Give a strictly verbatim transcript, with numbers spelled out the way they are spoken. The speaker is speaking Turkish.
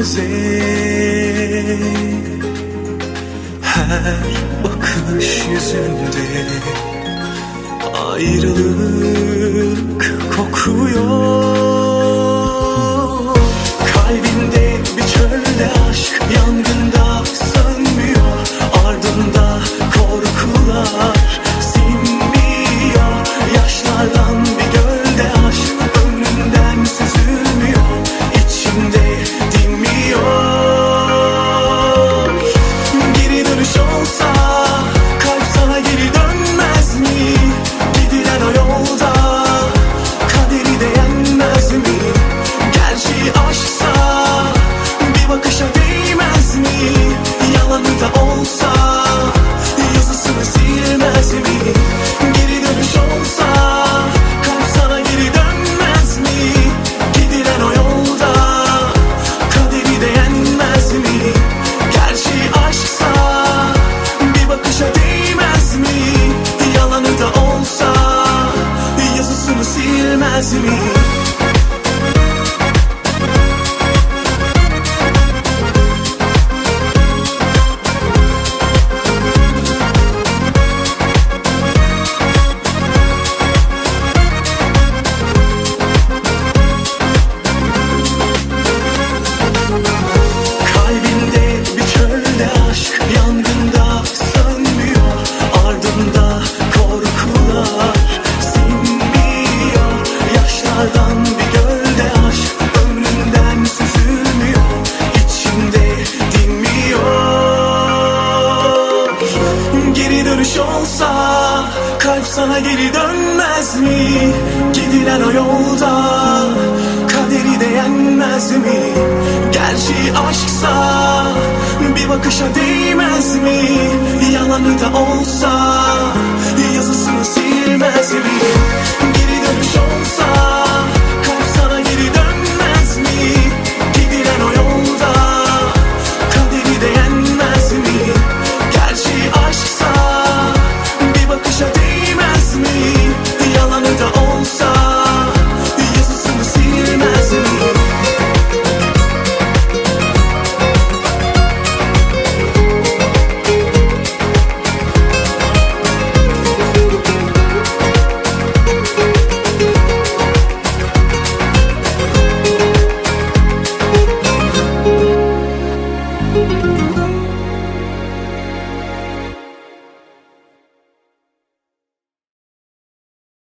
göze, her bakış yüzünde ayrılık kokuyor. Kalbinde bir çölde aşk yangında sönmüyor, ardında korkular sinmiyor. Yaşlardan bir gölde aşk önünden süzülmüyor, içimde dinmiyor. Geri dönüş olsa kalp sana geri dönmez mi? Gidilen o yolda kaderi de yenmez mi? Gerçi aşksa bir bakışa değmez mi? Yalanı da olsa yazısını silmez mi? Geri dönüş olsa kalp sana geri dönmez mi? Gidilen o yolda kaderi de yenmez mi? Gerçi aşksa bir bakışa değmez mi? Yalanı da olsa yazısını silmez mi? Kalbinde bir çölde aşk yangında sönmüyor, ardında korkular sinmiyor. Yaşlardan bir gölde aşk önünden süzülmüyor, içimde dinmiyor. Geri dönüş olsa kalp sana geri dönmez mi? Gidilen o yolda kaderi de yenmez mi? Gerçi aşksa bir bakışa değmez mi? Yalanı da olsa yazısını silmez mi? Geri dönüş olsa